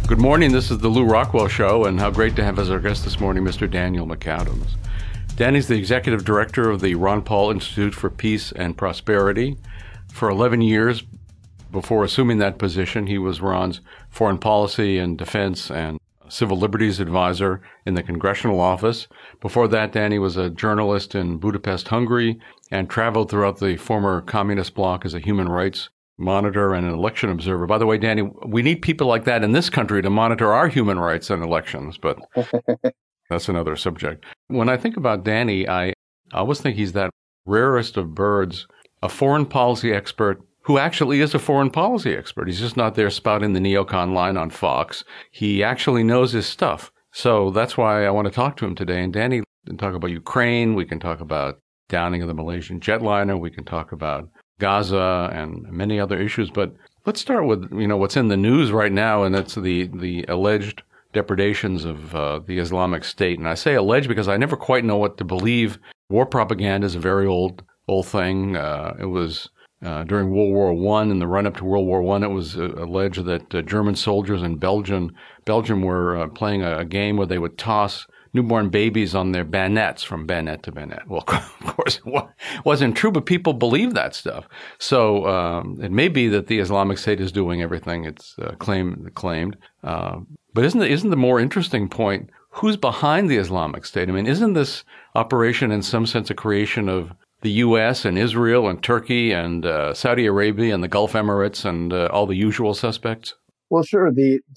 Good morning. This is the Lou Rockwell Show, and how great to have as our guest this morning Mr. Daniel McAdams. Danny's the executive director of the Ron Paul Institute for Peace and Prosperity. For 11 years before assuming that position, he was Ron's foreign policy and defense and civil liberties advisor in the congressional office. Before that, Danny was a journalist in Budapest, Hungary, and traveled throughout the former communist bloc as a human rights monitor and an election observer. By the way, Danny, we need people like that in this country to monitor our human rights and elections, but that's another subject. When I think about Danny, I always think he's that rarest of birds, a foreign policy expert who actually is a foreign policy expert. He's just not there spouting the neocon line on Fox. He actually knows his stuff. So that's why I want to talk to him today. And Danny, we can talk about Ukraine. We can talk about downing of the Malaysian jetliner. We can talk about Gaza and many other issues. But let's start with, what's in the news right now, and that's the alleged depredations of the Islamic State. And I say alleged because I never quite know what to believe. War propaganda is a very old thing. It was during World War I, in the run-up to World War I, it was alleged that German soldiers in Belgium were playing a game where they would toss newborn babies on their bayonets from bayonet to bayonet. Well, of course, it wasn't true, but people believe that stuff. So it may be that the Islamic State is doing everything it's claimed. But isn't the more interesting point, who's behind the Islamic State? I mean, isn't this operation in some sense a creation of the U.S. and Israel and Turkey and Saudi Arabia and the Gulf Emirates and all the usual suspects? Well, sure.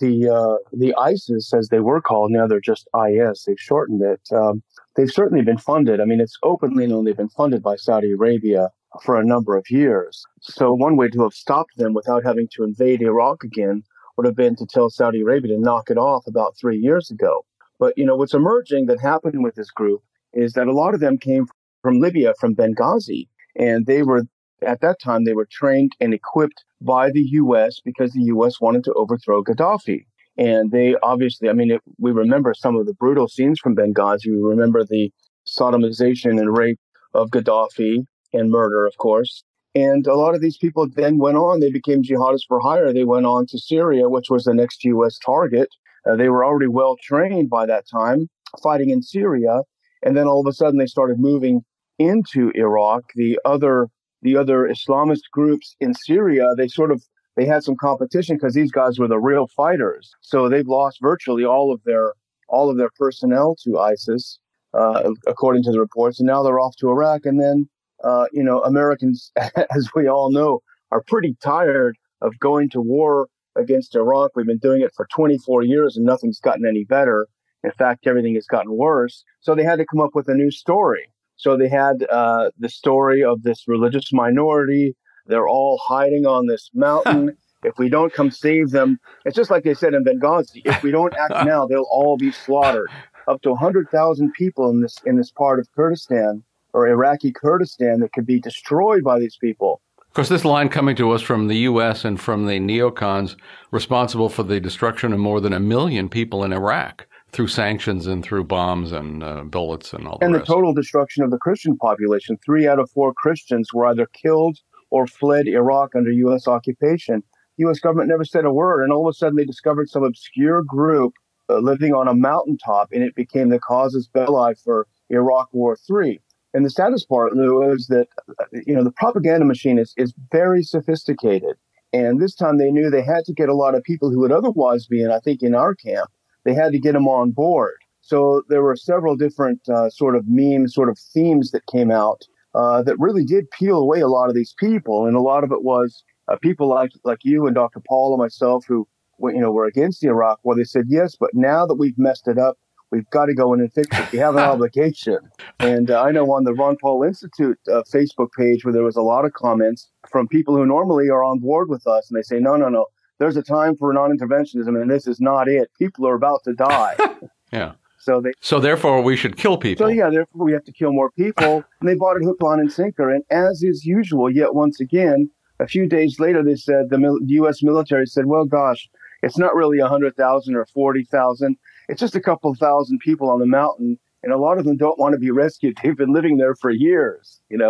The ISIS, as they were called, now they're just IS. They've shortened it. They've certainly been funded. I mean, it's openly known they've been funded by Saudi Arabia for a number of years. So one way to have stopped them without having to invade Iraq again would have been to tell Saudi Arabia to knock it off about 3 years ago. But, what's emerging that happened with this group is that a lot of them came from Libya, from Benghazi, and at that time, they were trained and equipped by the U.S. because the U.S. wanted to overthrow Gaddafi. And they obviously, we remember some of the brutal scenes from Benghazi. We remember the sodomization and rape of Gaddafi and murder, of course. And a lot of these people then went on. They became jihadists for hire. They went on to Syria, which was the next U.S. target. They were already well trained by that time, fighting in Syria. And then all of a sudden, they started moving into Iraq. The other Islamist groups in Syria, they had some competition because these guys were the real fighters. So they've lost virtually all of their personnel to ISIS, according to the reports. And now they're off to Iraq. And then, Americans, as we all know, are pretty tired of going to war against Iraq. We've been doing it for 24 years and nothing's gotten any better. In fact, everything has gotten worse. So they had to come up with a new story. So they had the story of this religious minority. They're all hiding on this mountain. If we don't come save them, it's just like they said in Benghazi. If we don't act now, they'll all be slaughtered. Up to 100,000 people in this part of Kurdistan or Iraqi Kurdistan that could be destroyed by these people. Of course, this line coming to us from the U.S. and from the neocons responsible for the destruction of more than 1 million people in Iraq, through sanctions and through bombs and bullets and all the rest. And the total destruction of the Christian population. 3 out of 4 Christians were either killed or fled Iraq under U.S. occupation. The U.S. government never said a word, and all of a sudden they discovered some obscure group living on a mountaintop, and it became the casus belli for Iraq War III. And the saddest part, Lou, is that the propaganda machine is very sophisticated. And this time they knew they had to get a lot of people who would otherwise be in our camp. They had to get them on board. So there were several different sort of memes, sort of themes that came out that really did peel away a lot of these people. And a lot of it was people like you and Dr. Paul and myself who were against the Iraq War. They said, yes, but now that we've messed it up, we've got to go in and fix it. We have an obligation. And I know on the Ron Paul Institute Facebook page where there was a lot of comments from people who normally are on board with us. And they say, no. There's a time for non-interventionism, and this is not it. People are about to die. Yeah. So therefore, we should kill people. So, therefore, we have to kill more people. And they bought it hook, line, and sinker. And as is usual, yet once again, a few days later, they said, the U.S. military said, well, gosh, it's not really 100,000 or 40,000. It's just a couple of thousand people on the mountain. And a lot of them don't want to be rescued. They've been living there for years,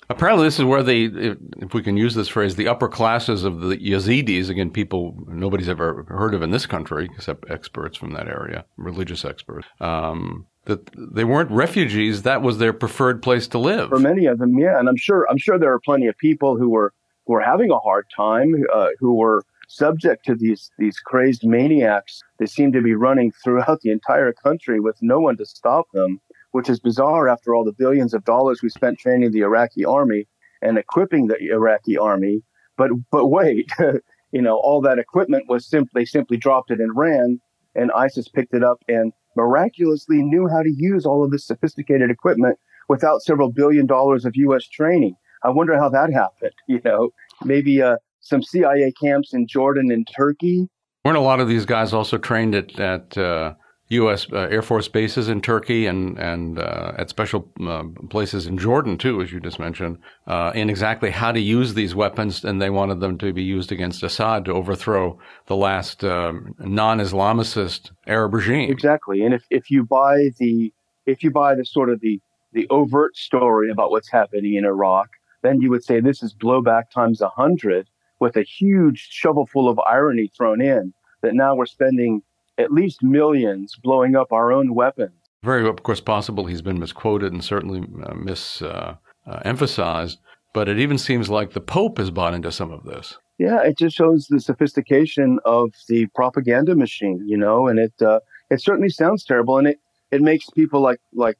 Apparently, this is where if we can use this phrase, the upper classes of the Yazidis, again, people nobody's ever heard of in this country, except experts from that area, religious experts, that they weren't refugees. That was their preferred place to live. For many of them, yeah. And I'm sure there are plenty of people who were having a hard time, who were subject to these crazed maniacs. They seem to be running throughout the entire country with no one to stop them, which is bizarre after all the billions of dollars we spent training the Iraqi army and equipping the Iraqi army. But wait, all that equipment was simply dropped it and ran, and ISIS picked it up and miraculously knew how to use all of this sophisticated equipment without several $billion of U.S. training. I wonder how that happened. Maybe some CIA camps in Jordan and Turkey. Weren't a lot of these guys also trained at U.S. Air Force bases in Turkey and at special places in Jordan, too, as you just mentioned, in exactly how to use these weapons, and they wanted them to be used against Assad to overthrow the last non-Islamicist Arab regime. Exactly. And if you buy the sort of the overt story about what's happening in Iraq, then you would say this is blowback times 100 with a huge shovelful of irony thrown in, that now we're spending at least millions blowing up our own weapons. Very, of course, possible he's been misquoted and certainly emphasized, but it even seems like the Pope has bought into some of this. Yeah, it just shows the sophistication of the propaganda machine, and it certainly sounds terrible, and it makes people like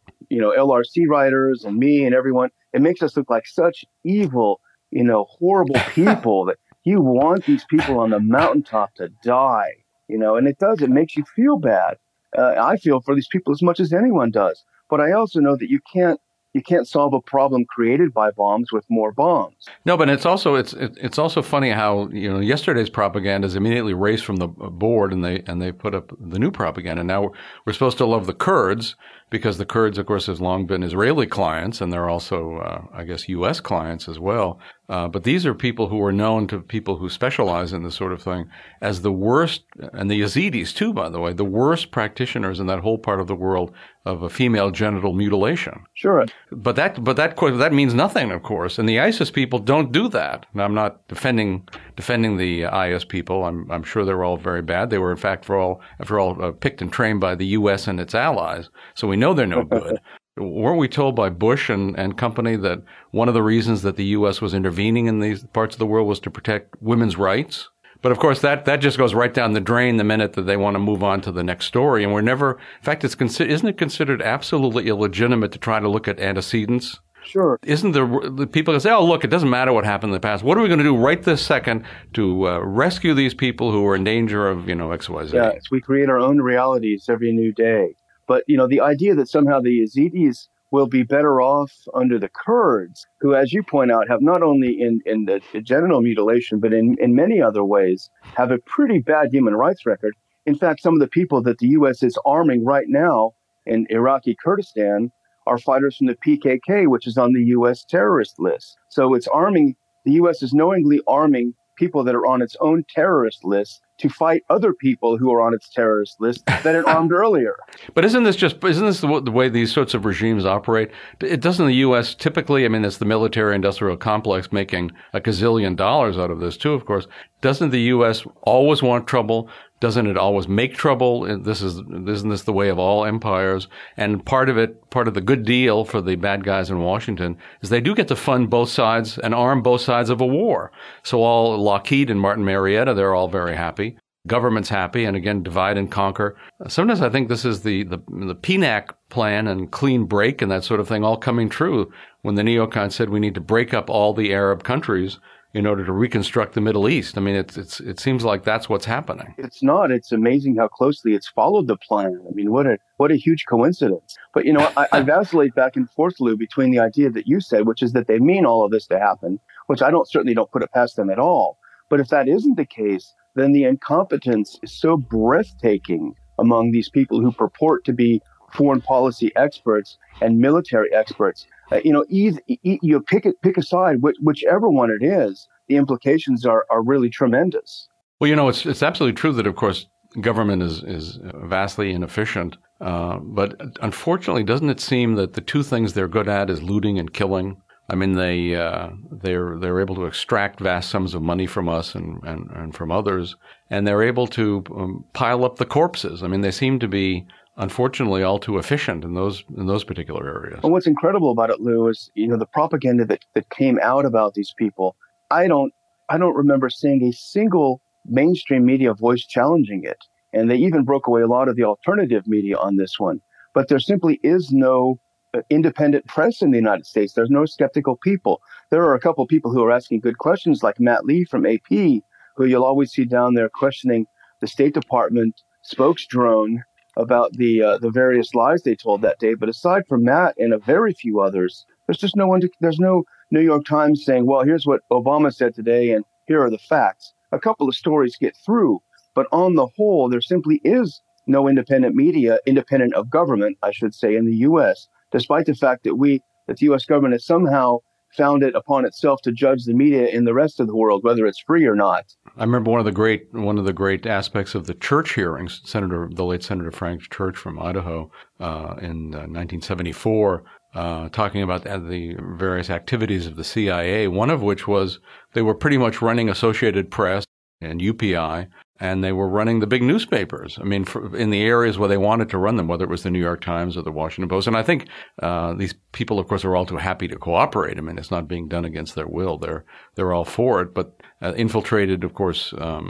LRC writers and me and everyone, it makes us look like such evil, horrible people that you want these people on the mountaintop to die. And it does. It makes you feel bad. I feel for these people as much as anyone does. But I also know that you can't solve a problem created by bombs with more bombs. No, but it's also funny how yesterday's propaganda is immediately erased from the board, and they put up the new propaganda. Now we're supposed to love the Kurds because the Kurds, of course, have long been Israeli clients, and they're also, I guess, U.S. clients as well. But these are people who are known to people who specialize in this sort of thing as the worst, and the Yazidis too, by the way, the worst practitioners in that whole part of the world of a female genital mutilation. Sure. But that means nothing, of course. And the ISIS people don't do that. Now, I'm not defending the IS people. I'm sure they're all very bad. They were, in fact, after all, picked and trained by the U.S. and its allies. So we know they're no good. Weren't we told by Bush and company that one of the reasons that the U.S. was intervening in these parts of the world was to protect women's rights? But of course, that just goes right down the drain the minute that they want to move on to the next story. And we're never, in fact, isn't it considered absolutely illegitimate to try to look at antecedents? Sure. Isn't the people that say, oh, look, it doesn't matter what happened in the past. What are we going to do right this second to rescue these people who are in danger of, XYZ? Yes, we create our own realities every new day. But, the idea that somehow the Yazidis will be better off under the Kurds, who, as you point out, have not only in the genital mutilation, but in many other ways, have a pretty bad human rights record. In fact, some of the people that the U.S. is arming right now in Iraqi Kurdistan are fighters from the PKK, which is on the U.S. terrorist list. So the U.S. is knowingly arming people that are on its own terrorist list to fight other people who are on its terrorist list that it armed earlier. But isn't this the way these sorts of regimes operate? It doesn't the U.S. typically, it's the military-industrial complex making a gazillion dollars out of this too, of course. Doesn't the U.S. always want trouble? Doesn't it always make trouble? Isn't this the way of all empires? And part of the good deal for the bad guys in Washington is they do get to fund both sides and arm both sides of a war. So all Lockheed and Martin Marietta, they're all very happy. Government's happy, and again, divide and conquer. Sometimes I think this is the PNAC plan and clean break and that sort of thing all coming true when the neocons said we need to break up all the Arab countries in order to reconstruct the Middle East. It seems like that's what's happening. It's not. It's amazing how closely it's followed the plan. What a huge coincidence. But, I vacillate back and forth, Lou, between the idea that you said, which is that they mean all of this to happen, which I certainly don't put it past them at all. But if that isn't the case, then the incompetence is so breathtaking among these people who purport to be foreign policy experts and military experts. Pick a side, whichever one it is, the implications are really tremendous. Well, it's absolutely true that, of course, government is vastly inefficient. But unfortunately, doesn't it seem that the two things they're good at is looting and killing? I mean, they're able to extract vast sums of money from us and from others, and they're able to pile up the corpses. I mean, they seem to be, unfortunately, all too efficient in those particular areas. And what's incredible about it, Lou, is the propaganda that came out about these people. I don't remember seeing a single mainstream media voice challenging it, and they even broke away a lot of the alternative media on this one. But there simply is no independent press in the United States. There's no skeptical people. There are a couple of people who are asking good questions, like Matt Lee from AP, who you'll always see down there questioning the State Department spokesdrone about the various lies they told that day. But aside from Matt and a very few others, there's just there's no New York Times saying, well, here's what Obama said today, and here are the facts. A couple of stories get through, but on the whole, there simply is no independent media, independent of government, I should say, in the U.S., despite the fact that the U.S. government has somehow found it upon itself to judge the media in the rest of the world, whether it's free or not. I remember one of the great aspects of the Church hearings, the late Senator Frank Church from Idaho, in 1974, talking about the various activities of the CIA. One of which was they were pretty much running Associated Press and UPI, and they were running the big newspapers. I mean, in the areas where they wanted to run them, whether it was the New York Times or the Washington Post. And I think these people, of course, are all too happy to cooperate. I mean, it's not being done against their will. They're all for it, but infiltrated, of course,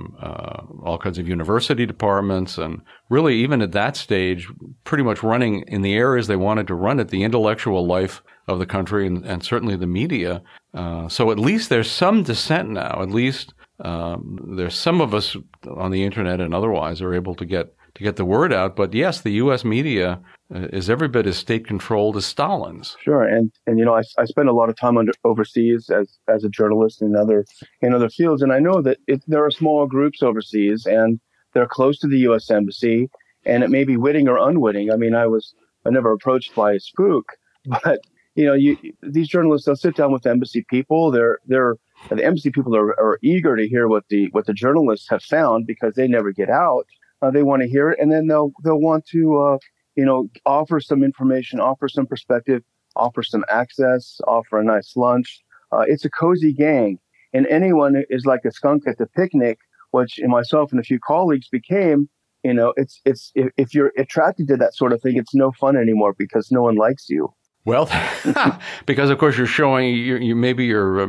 all kinds of university departments, and really, even at that stage, pretty much running in the areas they wanted to run it, the intellectual life of the country, and certainly the media. So at least there's some dissent now. At least there's some of us on the internet and otherwise are able to get the word out. But yes, the U.S. media is every bit as state-controlled as Stalin's. Sure, and I spend a lot of time overseas as a journalist in other fields, and I know that there are small groups overseas, and they're close to the U.S. Embassy, and it may be witting or unwitting. I mean, I never approached by a spook, but these journalists, they'll sit down with embassy people. The embassy people are eager to hear what the journalists have found because they never get out. They want to hear it, and then they'll want to offer some information, offer some perspective, offer some access, offer a nice lunch. It's a cozy gang, and anyone is like a skunk at the picnic, which myself and a few colleagues became. It's if you're attracted to that sort of thing, it's no fun anymore because no one likes you. Well, because of course you're showing you're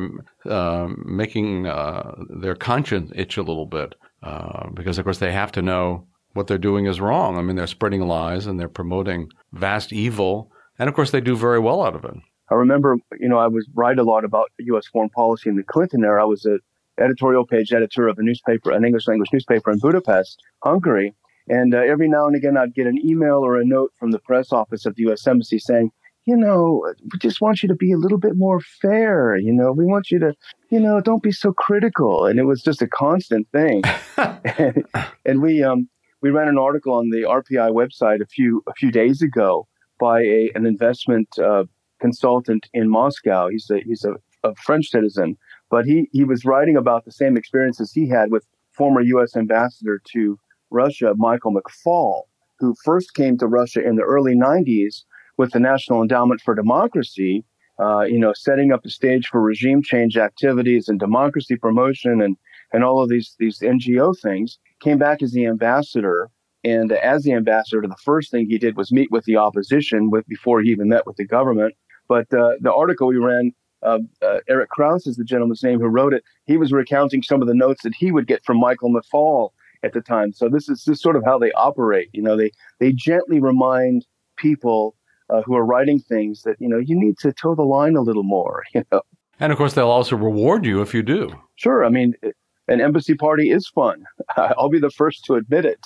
making their conscience itch a little bit, because of course they have to know what they're doing is wrong. I mean, they're spreading lies and they're promoting vast evil, and of course they do very well out of it. I remember, I was write a lot about U.S. foreign policy in the Clinton era. I was an editorial page editor of an English language newspaper in Budapest, Hungary, and every now and again I'd get an email or a note from the press office of the U.S. Embassy saying, we just want you to be a little bit more fair. We want you to, don't be so critical. And it was just a constant thing. and we ran an article on the RPI website a few days ago by an investment consultant in Moscow. He's a French citizen, but he was writing about the same experiences he had with former U.S. ambassador to Russia, Michael McFaul, who first came to Russia in the early 90s with the National Endowment for Democracy, setting up the stage for regime change activities and democracy promotion and all of these NGO things, came back as the ambassador. And as the ambassador, the first thing he did was meet with the opposition before he even met with the government. But the article we ran, Eric Krauss is the gentleman's name who wrote it. He was recounting some of the notes that he would get from Michael McFaul at the time. So this is sort of how they operate. They gently remind people who are writing things that, you need to toe the line a little more, And of course, they'll also reward you if you do. Sure. I mean, an embassy party is fun. I'll be the first to admit it,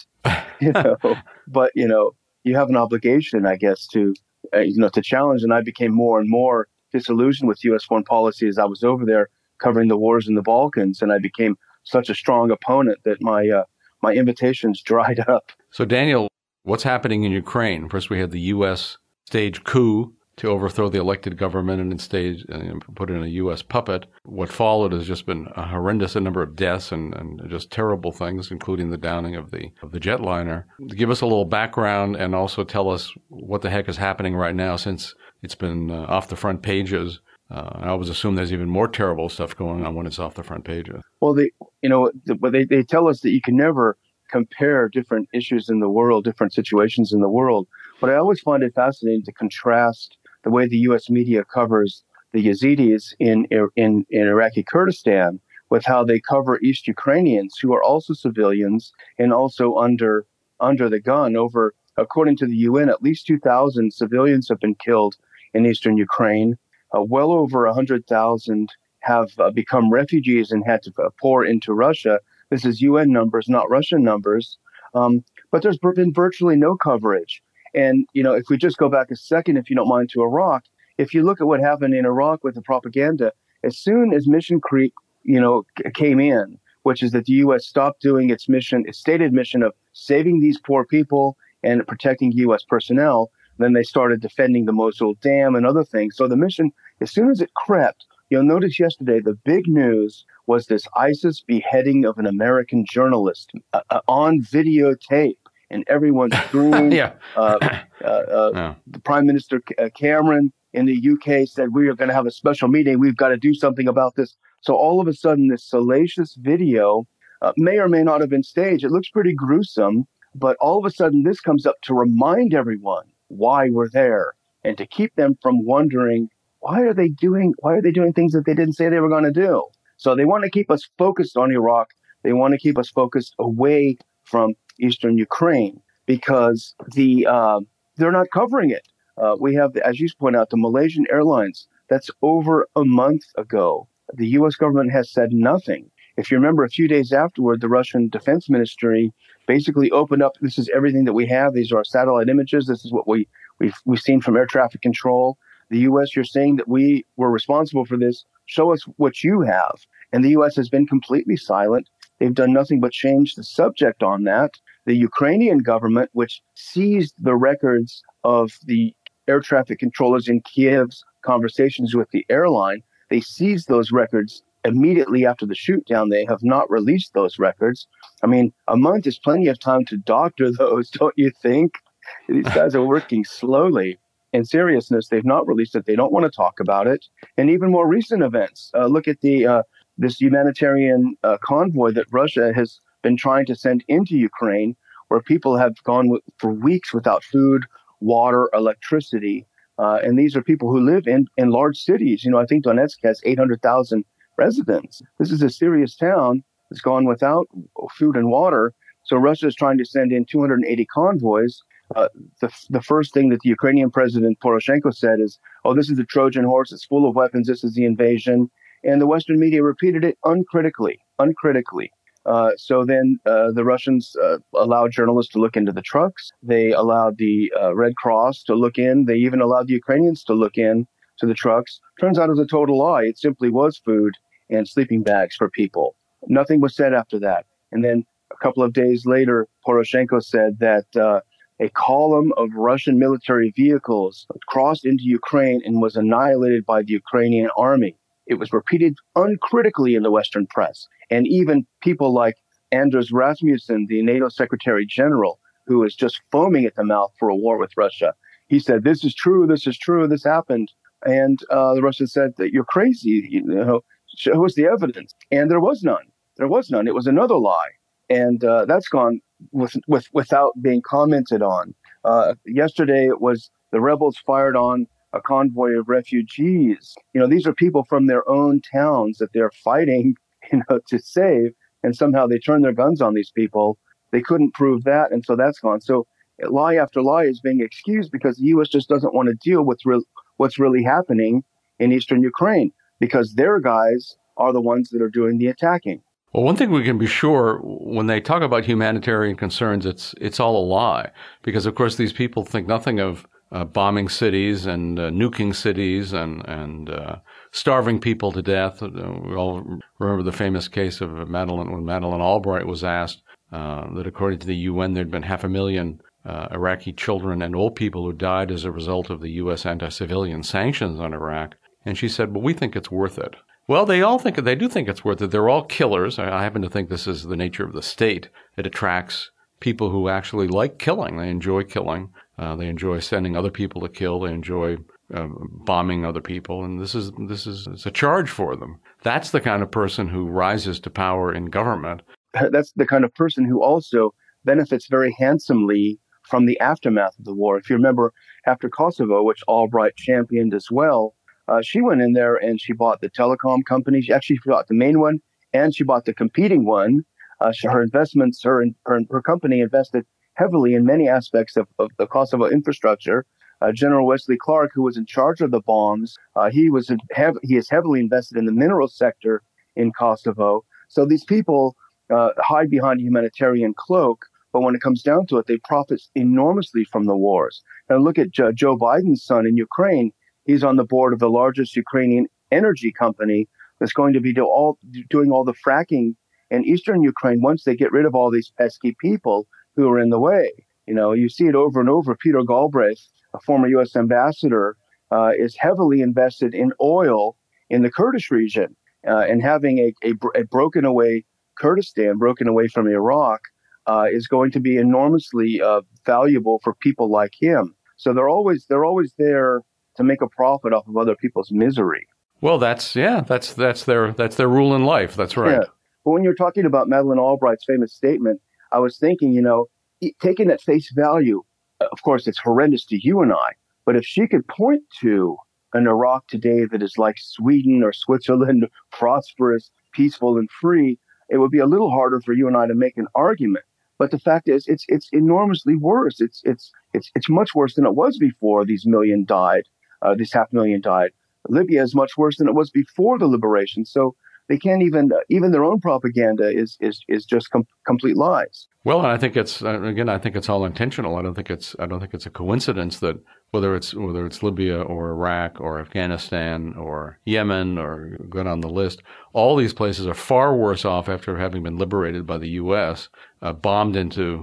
but, you have an obligation, I guess, to challenge. And I became more and more disillusioned with U.S. foreign policy as I was over there covering the wars in the Balkans. And I became such a strong opponent that my invitations dried up. So, Daniel, what's happening in Ukraine? First, we had the U.S. stage coup to overthrow the elected government and instead put in a U.S. puppet. What followed has just been a horrendous number of deaths and just terrible things, including the downing of the jetliner. Give us a little background and also tell us what the heck is happening right now, since it's been off the front pages I always assume there's even more terrible stuff going on when it's off the front pages. Well, they tell us that you can never compare different issues in the world, different situations in the world. But I always find it fascinating to contrast the way the U.S. media covers the Yazidis in Iraqi Kurdistan with how they cover East Ukrainians, who are also civilians and also under the gun. According to the UN, at least 2,000 civilians have been killed in eastern Ukraine. Well over 100,000 have become refugees and had to pour into Russia. This is UN numbers, not Russian numbers. But there's been virtually no coverage. And, if we just go back a second, if you don't mind, to Iraq, if you look at what happened in Iraq with the propaganda, as soon as Mission Creep, came in, which is that the U.S. stopped doing its mission, its stated mission of saving these poor people and protecting U.S. personnel, then they started defending the Mosul Dam and other things. So the mission, as soon as it crept, you'll notice yesterday the big news was this ISIS beheading of an American journalist on videotape, and everyone screamed. Yeah. The Prime Minister Cameron in the UK said, we are going to have a special meeting. We've got to do something about this. So all of a sudden, this salacious video may or may not have been staged. It looks pretty gruesome, but all of a sudden this comes up to remind everyone why we're there and to keep them from wondering, why are they doing things that they didn't say they were going to do? So they want to keep us focused on Iraq. They want to keep us focused away from eastern Ukraine because they're not covering it. We have, as you point out, the Malaysian Airlines. That's over a month ago. The U.S. government has said nothing. If you remember, a few days afterward, the Russian Defense Ministry basically opened up. This is everything that we have. These are our satellite images. This is what we've seen from air traffic control. The U.S., you're saying that we were responsible for this. Show us what you have. And the U.S. has been completely silent. They've done nothing but change the subject on that. The Ukrainian government, which seized the records of the air traffic controllers in Kiev's conversations with the airline, they seized those records immediately after the shoot down. They have not released those records. I mean, a month is plenty of time to doctor those, don't you think? These guys are working slowly. In seriousness, they've not released it. They don't want to talk about it. And even more recent events. Look at this humanitarian convoy that Russia has been trying to send into Ukraine, where people have gone for weeks without food, water, electricity. And these are people who live in large cities. I think Donetsk has 800,000 residents. This is a serious town that's gone without food and water. So Russia is trying to send in 280 convoys. The first thing that the Ukrainian president Poroshenko said is, oh, this is a Trojan horse. It's full of weapons. This is the invasion. And the Western media repeated it uncritically. So then the Russians allowed journalists to look into the trucks. They allowed the Red Cross to look in. They even allowed the Ukrainians to look in to the trucks. Turns out it was a total lie. It simply was food and sleeping bags for people. Nothing was said after that. And then a couple of days later, Poroshenko said that a column of Russian military vehicles crossed into Ukraine and was annihilated by the Ukrainian army. It was repeated uncritically in the Western press. And even people like Anders Rasmussen, the NATO Secretary General, who is just foaming at the mouth for a war with Russia, he said, this is true, this happened. And the Russians said that you're crazy, show us the evidence. And there was none. It was another lie. And that's gone without being commented on. Yesterday, it was the rebels fired on a convoy of refugees. These are people from their own towns that they're fighting, to save. And somehow they turn their guns on these people. They couldn't prove that. And so that's gone. So lie after lie is being excused because the U.S. just doesn't want to deal with what's really happening in eastern Ukraine because their guys are the ones that are doing the attacking. Well, one thing we can be sure when they talk about humanitarian concerns, it's all a lie because, of course, these people think nothing of bombing cities and nuking cities and starving people to death. We all remember the famous case of when Madeleine Albright was asked that according to the UN, there'd been 500,000 Iraqi children and old people who died as a result of the U.S. anti-civilian sanctions on Iraq. And she said, well, we think it's worth it. Well, they do think it's worth it. They're all killers. I happen to think this is the nature of the state. It attracts people who actually like killing. They enjoy killing. They enjoy sending other people to kill. They enjoy bombing other people, and this is it's a charge for them. That's the kind of person who rises to power in government. That's the kind of person who also benefits very handsomely from the aftermath of the war. If you remember, after Kosovo, which Albright championed as well, she went in there and she bought the telecom company. She actually bought the main one and she bought the competing one. Her investments, her company invested heavily in many aspects of the Kosovo infrastructure. General Wesley Clark, who was in charge of the bombs, he is heavily invested in the mineral sector in Kosovo. So these people hide behind a humanitarian cloak, but when it comes down to it, they profit enormously from the wars. Now look at Joe Biden's son in Ukraine. He's on the board of the largest Ukrainian energy company that's going to be doing all the fracking in eastern Ukraine once they get rid of all these pesky people who are in the way. You know, you see it over and over. Peter Galbraith, a former U.S. ambassador, is heavily invested in oil in the Kurdish region, and having a broken away Kurdistan, broken away from Iraq, is going to be enormously valuable for people like him. So they're always there to make a profit off of other people's misery. Well, that's their rule in life. That's right. Yeah. But when you're talking about Madeleine Albright's famous statement, I was thinking, you know, taking at face value, of course, it's horrendous to you and I, but if she could point to an Iraq today that is like Sweden or Switzerland, prosperous, peaceful, and free, it would be a little harder for you and I to make an argument. But the fact is, it's enormously worse. It's much worse than it was before these 500,000 died. Libya is much worse than it was before the liberation. So they can't even their own propaganda is just complete lies. Well, and I think it's all intentional. I don't think it's a coincidence that whether it's Libya or Iraq or Afghanistan or Yemen or go down the list, all these places are far worse off after having been liberated by the U.S., bombed into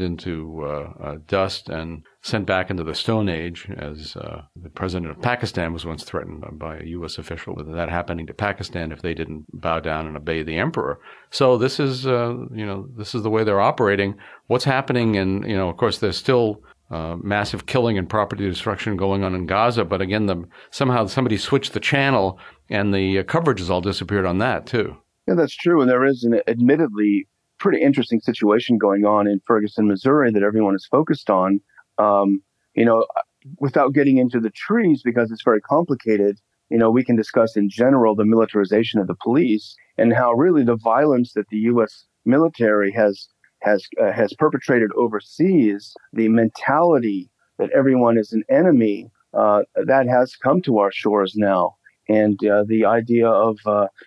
dust and sent back into the Stone Age, as the president of Pakistan was once threatened by a U.S. official with that happening to Pakistan if they didn't bow down and obey the emperor. So this is the way they're operating. What's happening, and of course, there's still massive killing and property destruction going on in Gaza. But again, somehow somebody switched the channel, and the coverage has all disappeared on that too. Yeah, that's true. And there is an admittedly pretty interesting situation going on in Ferguson, Missouri, that everyone is focused on. Without getting into the trees, because it's very complicated, we can discuss in general the militarization of the police and how really the violence that the U.S. military has perpetrated overseas, the mentality that everyone is an enemy, that has come to our shores now. And the idea of,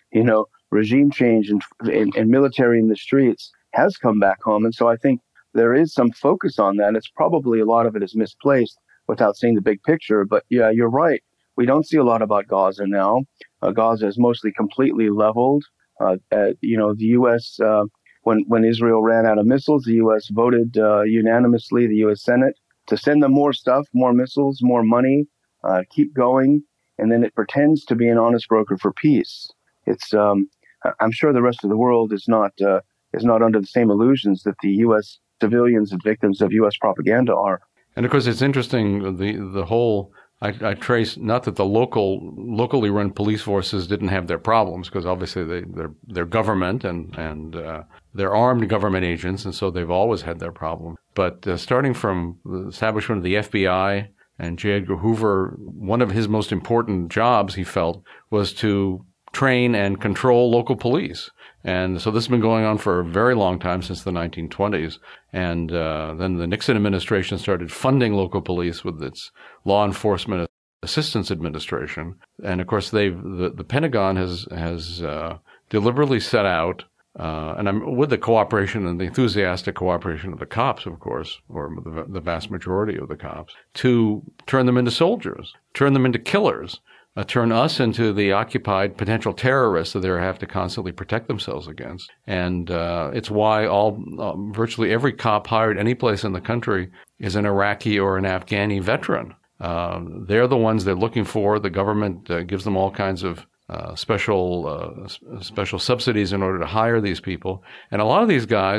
regime change and military in the streets has come back home. And so I think there is some focus on that. It's probably a lot of it is misplaced without seeing the big picture. But yeah, you're right. We don't see a lot about Gaza now. Gaza is mostly completely leveled. The U.S., when Israel ran out of missiles, the U.S. voted unanimously, the U.S. Senate, to send them more stuff, more missiles, more money, keep going. And then it pretends to be an honest broker for peace. It's I'm sure the rest of the world is not under the same illusions that the U.S. civilians and victims of U.S. propaganda are. And of course, it's interesting, the whole, I trace, not that the locally run police forces didn't have their problems, because obviously they're government and they're armed government agents, and so they've always had their problem. But starting from the establishment of the FBI and J. Edgar Hoover, one of his most important jobs, he felt, was to train and control local police. And so this has been going on for a very long time, since the 1920s. And then the Nixon administration started funding local police with its Law Enforcement Assistance Administration. And of course, the Pentagon has deliberately set out, and I'm with the cooperation and the enthusiastic cooperation of the cops, of course, or the vast majority of the cops, to turn them into soldiers, turn them into killers. Turn us into the occupied potential terrorists that they have to constantly protect themselves against. And it's why virtually every cop hired any place in the country is an Iraqi or an Afghani veteran. They're the ones they're looking for. The government gives them all kinds of special subsidies in order to hire these people. And a lot of these guys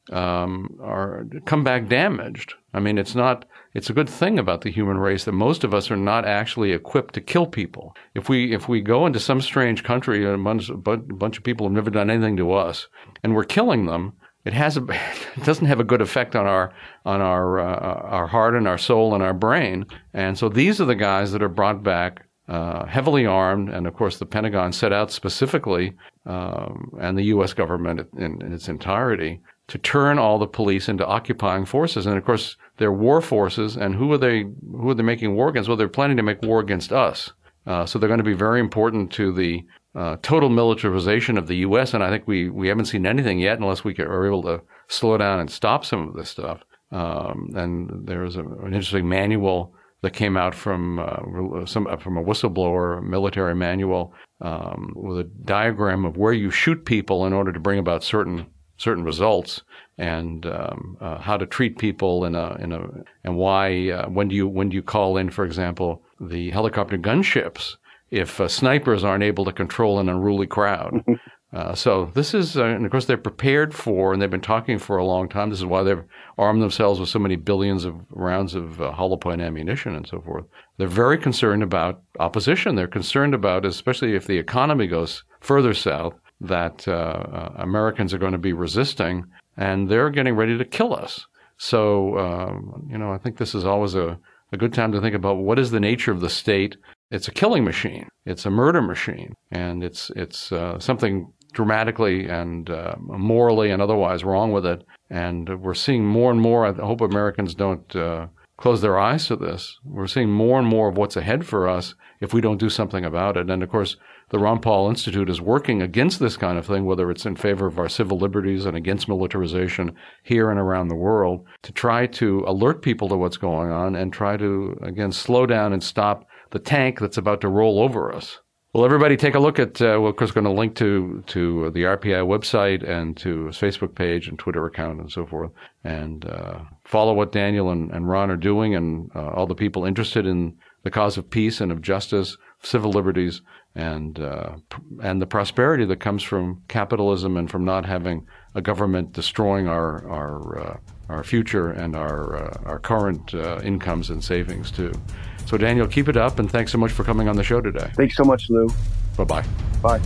come back damaged. I mean, it's a good thing about the human race that most of us are not actually equipped to kill people. If we go into some strange country and a bunch of people have never done anything to us, and we're killing them, it doesn't have a good effect on our heart and our soul and our brain. And so these are the guys that are brought back heavily armed, and of course the Pentagon set out specifically, and the U.S. government in its entirety, to turn all the police into occupying forces. And of course they're war forces, and who are they making war against? Well, they're planning to make war against us. So they're going to be very important to the total militarization of the U.S., and I think we haven't seen anything yet unless we are able to slow down and stop some of this stuff. And there's an interesting manual that came out from a whistleblower, military manual, with a diagram of where you shoot people in order to bring about certain results, and how to treat people and why when do you call in, for example, the helicopter gunships if snipers aren't able to control an unruly crowd. So this is, and of course they're prepared for, and they've been talking for a long time. This is why they've armed themselves with so many billions of rounds of hollow point ammunition and so forth. They're very concerned about opposition. They're concerned about, especially if the economy goes further south, that Americans are going to be resisting, and they're getting ready to kill us. So, I think this is always a good time to think about what is the nature of the state. It's a killing machine. It's a murder machine. And it's something dramatically and morally and otherwise wrong with it. And we're seeing more and more. I hope Americans don't close their eyes to this. We're seeing more and more of what's ahead for us if we don't do something about it. And of course, the Ron Paul Institute is working against this kind of thing, whether it's in favor of our civil liberties and against militarization here and around the world, to try to alert people to what's going on and try to, again, slow down and stop the tank that's about to roll over us. Well, everybody take a look at, we're of course going to link to the RPI website and to his Facebook page and Twitter account and so forth, and follow what Daniel and Ron are doing, and all the people interested in the cause of peace and of justice, civil liberties, and the prosperity that comes from capitalism and from not having a government destroying our future and our current incomes and savings too. So Daniel, keep it up, and thanks so much for coming on the show today. Thanks so much, Lou. Bye-bye. Bye.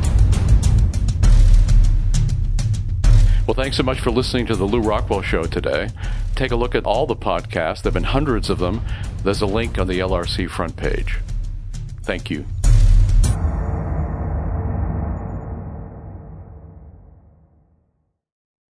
Well, thanks so much for listening to the Lou Rockwell Show today. Take a look at all the podcasts. There have been hundreds of them. There's a link on the LRC front page. Thank you.